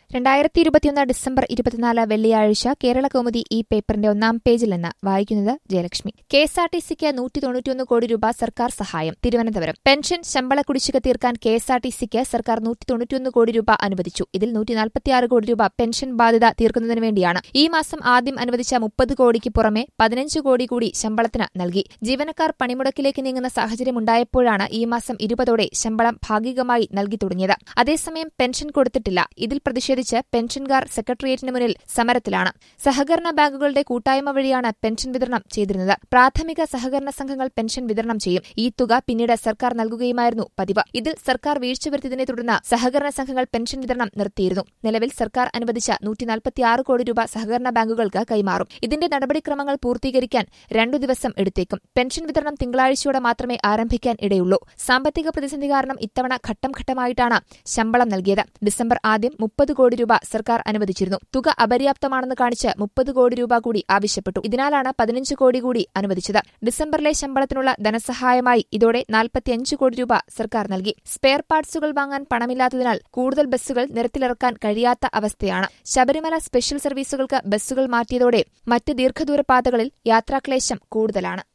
2021 December 24 വെള്ളിയാഴ്ച കേരളകൗമുദി ഈ പേപ്പറിന്റെ ഒന്നാം പേജിൽ നിന്ന് വായിക്കുന്നത് ജയലക്ഷ്മി. കെഎസ്ആർടിസിക്ക് 191 കോടി രൂപ സർക്കാർ സഹായം. തിരുവനന്തപുരം. പെൻഷൻ ശമ്പള കുടിശ്ശിക തീർക്കാൻ കെഎസ്ആർടിസിക്ക് സർക്കാർ 191 കോടി രൂപ അനുവദിച്ചു. ഇതിൽ 146 കോടി രൂപ പെൻഷൻ ബാധ്യത തീർക്കുന്നതിന് വേണ്ടിയാണ്. ഈ മാസം ആദ്യം അനുവദിച്ച 30 കോടിക്ക് പുറമെ 15 കോടി കൂടി ശമ്പളത്തിന് നൽകി. ജീവനക്കാർ പണിമുടക്കിലേക്ക് നീങ്ങുന്ന സാഹചര്യമുണ്ടായപ്പോഴാണ് ഈ മാസം 20ഓടെ ശമ്പളം ഭാഗികമായി നൽകി തുടങ്ങിയത്. അതേസമയം പെൻഷൻ കൊടുത്തിട്ടില്ല. ഇതിൽ പ്രതിഷേധിച്ച് പെൻഷൻകാർ സെക്രട്ടേറിയറ്റിന് മുന്നിൽ സമരത്തിലാണ്. സഹകരണ ബാങ്കുകളുടെ കൂട്ടായ്മ വഴിയാണ് പെൻഷൻ വിതരണം ചെയ്തിരുന്നത്. പ്രാഥമിക സഹകരണ സംഘങ്ങൾ പെൻഷൻ വിതരണം ചെയ്യും. ഈ തുക പിന്നീട് സർക്കാർ നൽകുകയുമായിരുന്നു പതിവ്. ഇതിൽ സർക്കാർ വീഴ്ച വരുത്തിയതിനെ തുടർന്ന് സഹകരണ സംഘങ്ങൾ പെൻഷൻ വിതരണം നിർത്തിയിരുന്നു. നിലവിൽ സർക്കാർ അനുവദിച്ച 146 കോടി രൂപ സഹകരണ ബാങ്കുകൾക്ക് കൈമാറും. ഇതിന്റെ നടപടിക്രമങ്ങൾ പൂർത്തീകരിക്കാൻ 2 ദിവസം എടുത്തേക്കും. പെൻഷൻ വിതരണം തിങ്കളാഴ്ചയോടെ മാത്രമേ ആരംഭിക്കാൻ ഇടയുള്ളൂ. സാമ്പത്തിക പ്രതിസന്ധി കാരണം ഇത്തവണ ഘട്ടം ഘട്ടമായിട്ടാണ് ശമ്പളം നൽകിയത്. ഡിസംബർ ആദ്യം 30 കോടി രൂപ സർക്കാർ അനുവദിച്ചിരുന്നു. തുക അപര്യാപ്തമാണെന്ന് കാണിച്ച് 30 കോടി രൂപ കൂടി ആവശ്യപ്പെട്ടു. ഇതിനാലാണ് 15 കോടി കൂടി അനുവദിച്ചത്. ഡിസംബറിലെ ശമ്പളത്തിനുള്ള ധനസഹായമായി ഇതോടെ 45 കോടി രൂപ സർക്കാർ നൽകി. സ്പെയർ പാർട്സുകൾ വാങ്ങാൻ പണമില്ലാത്തതിനാൽ കൂടുതൽ ബസ്സുകൾ നിരത്തിലിറക്കാൻ കഴിയാത്ത അവസ്ഥയാണ്. ശബരിമല സ്പെഷ്യൽ സർവീസുകൾക്ക് ബസ്സുകൾ മാറ്റിയതോടെ മറ്റ് ദീർഘദൂര പാതകളിൽ യാത്രാക്ലേശം കൂടുതലാണ്.